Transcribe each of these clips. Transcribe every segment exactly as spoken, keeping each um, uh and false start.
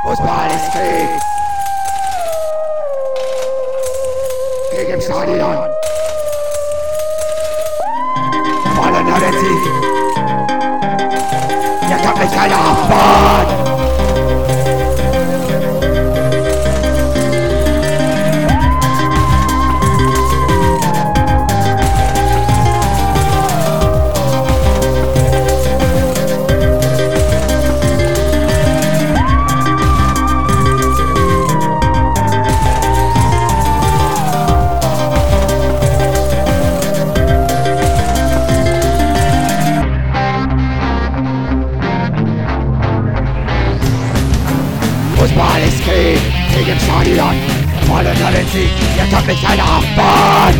Fußball ist Krieg. Krieg im Stadion. Wir wollen nur den Sieg. Hier kommt mich keiner abfahren. Fußball ist Krieg, Krieg im Stadion. Wir wollen nur den Sieg, hier kommt mich keiner abfahren.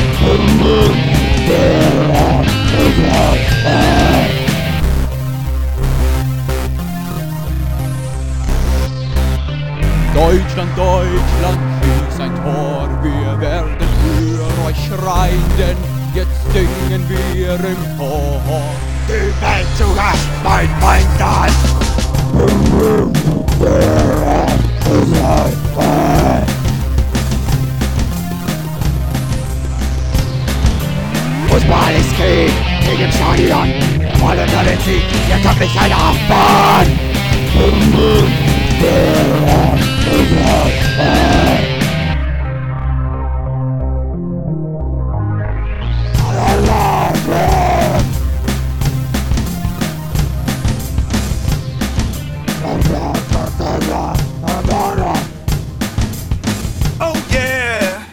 Deutschland, Deutschland, schieß ein Tor, wir werden für euch schreien, denn jetzt singen wir im Chor. Die Welt zu Gast, mein Feind. Fußball ist Krieg, Krieg im Stadion. Wir wollen nur den Sieg, hier kommt mich keiner abfahren.